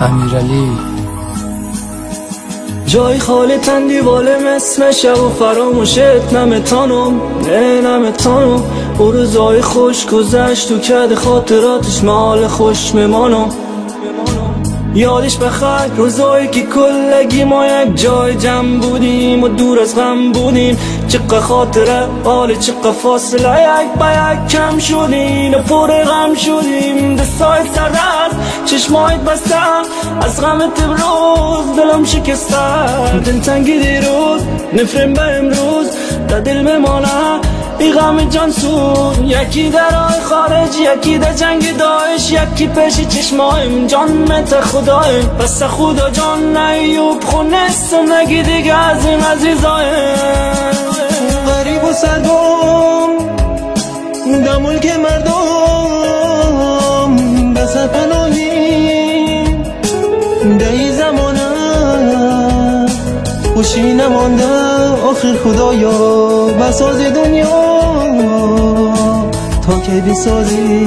امیرعلی جای خالی تندی بالم اسم شب و فراموشت نمیتانم نمیتانم او روزای خوش گذشت تو کد خاطراتش مال خوش میمانم یادش بخیر روزایی که کلگی ما یک جای جمع بودیم و دور از غم بودیم چقدر خاطره حال چقدر فاصله یک با یک کم شدیم و پر غم شدیم دستای سرد چشمایت بسته از غمت امروز دلم شکسته دلتنگی دیروز نفرین به امروز در دل میمانه ای غم جان سوز یکی در راه خارج یکی در جنگ داعش یکی پیش چشمایم جان مت خدایم بس خدا جان نیوب خونست نگی دیگه از این عزیزایم غریب و سرگم در ملک مردم به سرپناهی در این زمانه خوشی نمانده آخر خدایا بساز دنیا تا که بسازی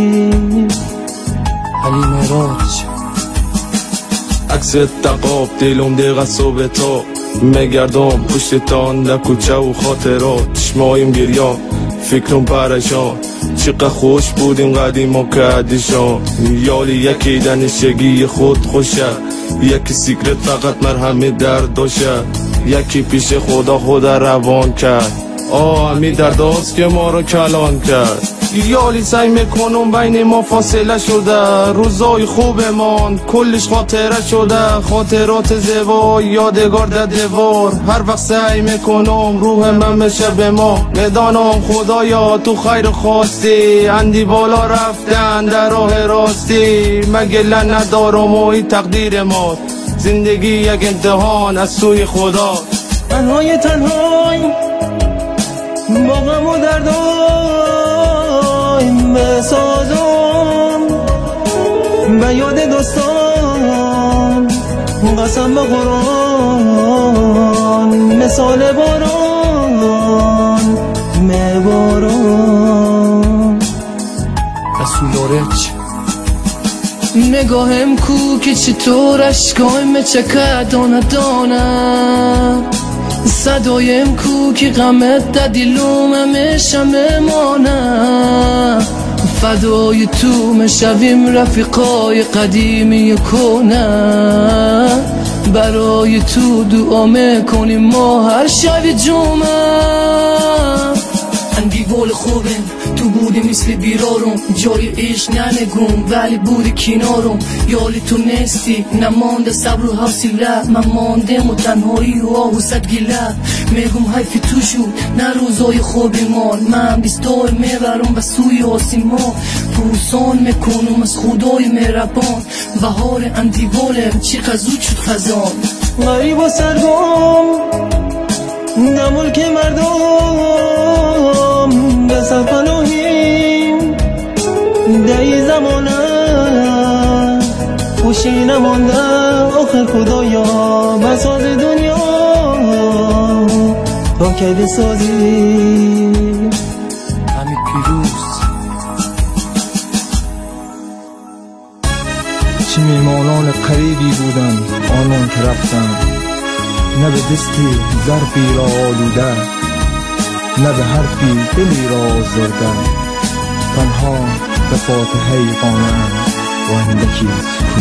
علی معراج عکس تقاب دلم دقیقه صبح تا میگردم پشت تان در کوچه و خاطرات چشمایم گریان فکرم پرشان چقدر خوش بودیم قدیم و کردیشان یالی یکی دانشگی خود خوشه یکی سیکرت فقط مرهم درد داشه یکی پیش خدا روان کرد همی درداست که ما رو کلان کرد یالی سعی میکنم بین ما فاصله شده روزای خوبمان کلش خاطره شده خاطرات زیبا یادگار در دیوار هر وقت سعی میکنم روح من بشه به ما ندانم خدایا تو خیر خواستی اندی بالا رفتن در راه راستی مگله ندارم و این تقدیر ما زندگی یک امتحان از سوی خدا تنهای با غم و دردایم بسازم به یاد دوستان قسم به قرآن مثال باران میبارم رسولارچ نگاهم کو که چطور اشکایم چکه دانه دانه صدایم کو که غمت در دلوم همیشه میمانه فدای تو میشویم رفیقای قدیمی کنه برای تو دعا میکنیم ما هر شب جمعه اندیوال خوبم تو بودی مثل بیرارم جای عشق ننگم ولی بودی کنارم یالی تو نیستی نمانده صبر و حوصله من ماندم و تنهایی و آهوست گله میگم حیفی تو شد نه روزای خوبی مان من بیستای میبرم به سوی آسمان پروسان میکنم از خدای مهربان بهار اندیوالم چقدر زود شد خزان غریب و سرگم در ملک مردم به سرپناهیم در این زمانه خوشی نمانده آخر خدایا بساز دنیا تا که بسازی حمید پیروز چه میمانان قریبی بودن آنان که رفتن نه به دستی ظرفی را آلوده نه به حرفی دلی را آزرده تنها به فاتحه قانم و اندکی